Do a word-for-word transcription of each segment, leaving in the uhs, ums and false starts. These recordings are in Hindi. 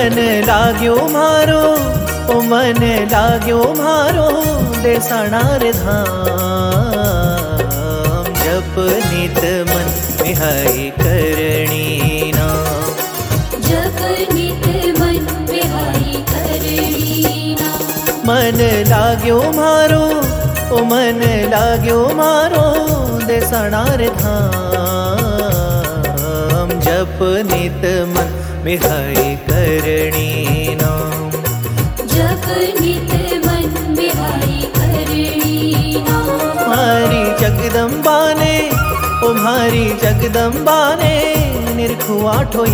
मन लाग्यो मारो ओ मन लाग्यो मारो देसाणा रे धाम। जप नित मन विहाई करणी नाम। जप नित मन विहाई करणी नाम। मन लाग्यो मारो ओ मन लाग्यो मारो देसाणा रे धाम। जप नित मन विहाई करणी नाम। जप नित मन विहाई करणी नाम। मारी जगदम्बा ने ओ मारी जगदम्बा ने निरखुआ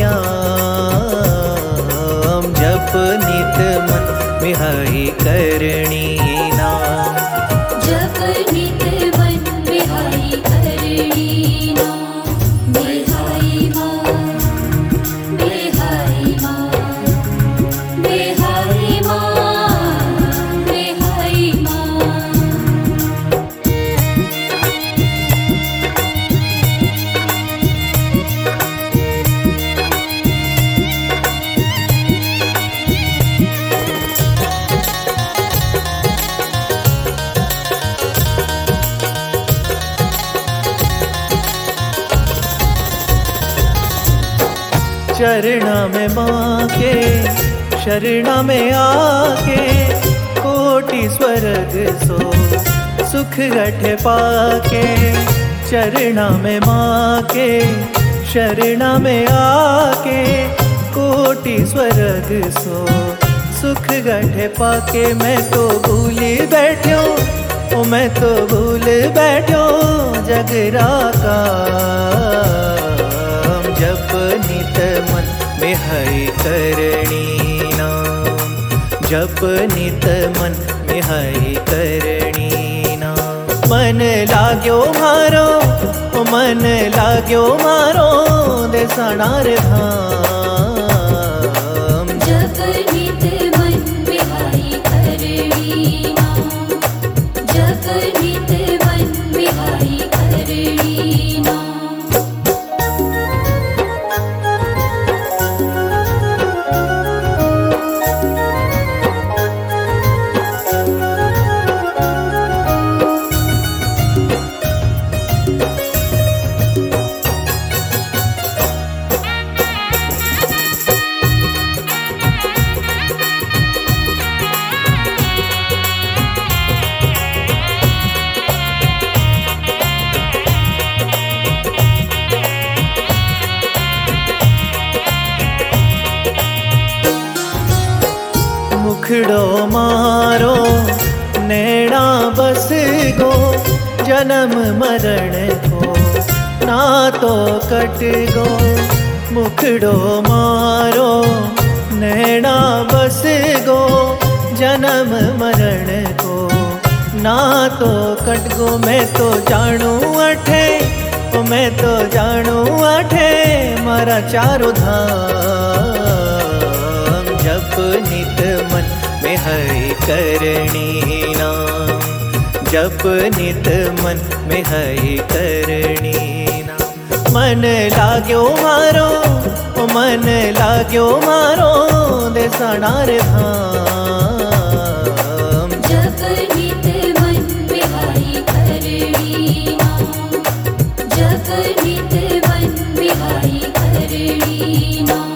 ठोयाम। जप नित मन विहाई करणी नाम। जप नित मन विहाई करणी नाम। विहाई मां विहाई मां विहाई मां विहाई मां। चरणा में माँ के शरणा में आके कोटि स्वर्ग सो सुख गठे पाके। चरणा में माँ के शरणा में आके कोटि स्वर्ग सो सुख गठे पाके। मैं तो भूली बैठ्यो ओ मैं तो भूल बैठ्यो जगरा का। जप नित मन विहाई करणी नाम। जप नित मन विहाई करणी नाम। मन लाग्यो मारो ओ मन लाग्यो मारो देसाणा रे धाम। जप नित मन विहाई करणी नाम। जप नित मन विहाई करणी नाम। मुखड़ो मारो नैना बस गो जन्म मरण को ना तो कट गो। मुखड़ो मारो नैना बस गो जन्म मरण को ना तो कट गो। मैं तो जानू अठे ओ मैं तो जानू अठे मारा चारो धाम। जप नित मन विहाई करणी नाम। जप नित मन विहाई करणी नाम। मन लाग्यो मारो ओ मन लाग्यो मारो देसाणा रे धाम। जप नित मन विहाई करणी नाम। जप नित मन विहाई करणी नाम।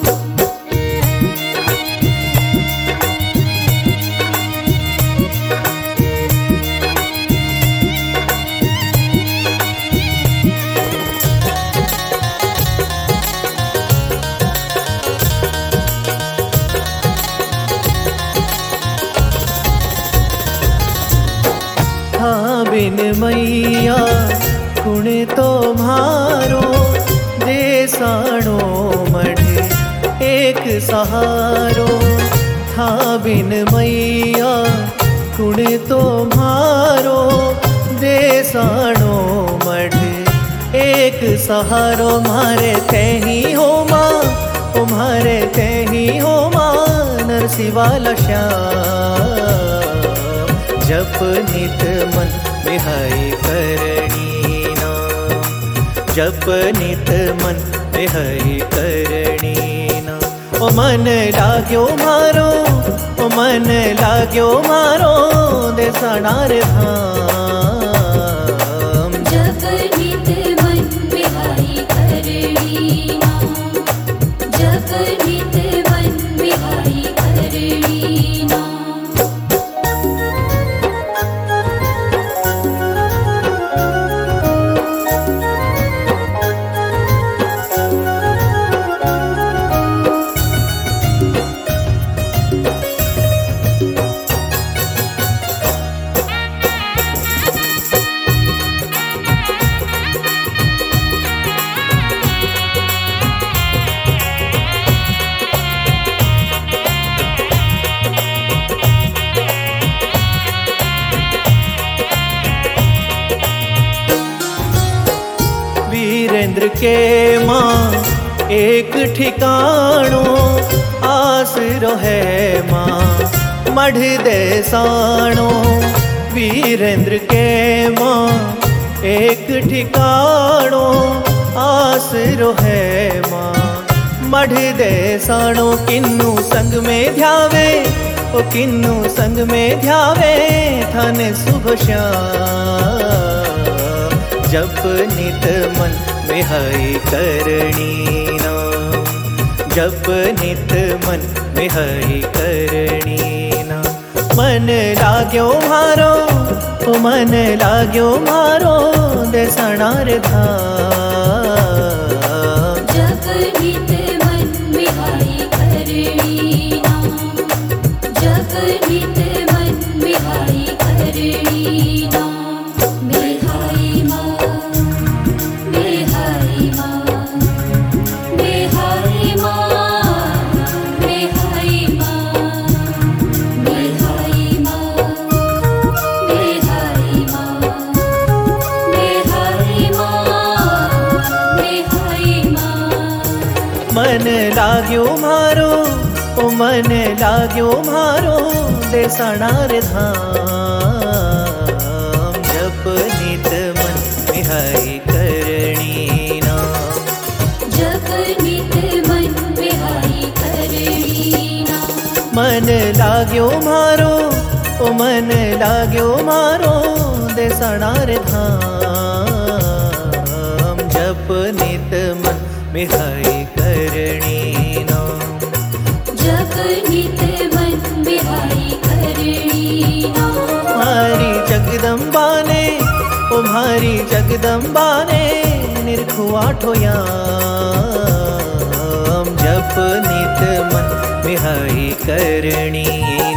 बिन मैया कुण तो मारो देसाणो मढ़े एक सहारो। था बिन मैया कुण तो मारो देसाणो मढ़े एक सहारो। मारे तेही हो माँ ओ मारे तेही हो माँ नरसिंहवाला श्याम। जप नित मन विहाई करणी नाम। जप नित मन विहाई करणी नाम। ओ मन लाग्यो मारो, ओ मन लाग्यो मारो देसना रे धाम। जप नित मन बिहाई करणी नाम, जप नित मन बिहाई करणी नाम। वीरेंद्र के माँ एक ठिकाणो आसरो है माँ मढ़ देसाणो। वीरेंद्र के माँ एक ठिकाणो आसरो है माँ मढ़ देसाणो। किन्नू संग में ध्यावे ओ किन्नू संग में ध्यावे थाने शुभ श्याम। जप नित मन बिहाई करणी नाम, जप नित मन बिहाई करणी नाम। मन लाग्यो मारो, ओ मन लाग्यो मारो देसना रे धाम। जप नित मन बिहाई करणी नाम, जप नित मन बिहाई करणी नाम। बिहाई माँ, बिहाई माँ, बिहाई माँ, बिहाई माँ, बिहाई माँ, बिहाई माँ, बिहाई माँ, बिहाई माँ। मन लाग्यो मारो, ओ मन लाग्यो मारो देसना रे धाम। जप नित मन बिहाई करणी नाम, जप नित मन बिहाई करणी नाम। मन लाग्यो मारो, ओ मन लाग्यो मारो देसना रे धाम। जप नित मन बिहाई करणी नाम, जप नित मन बिहाई करणी नाम। मारी जगदम्बा ने, ओ मारी जगदम्बा ने निरखुआ ठोयाम। जप नित मन बिहाई करणी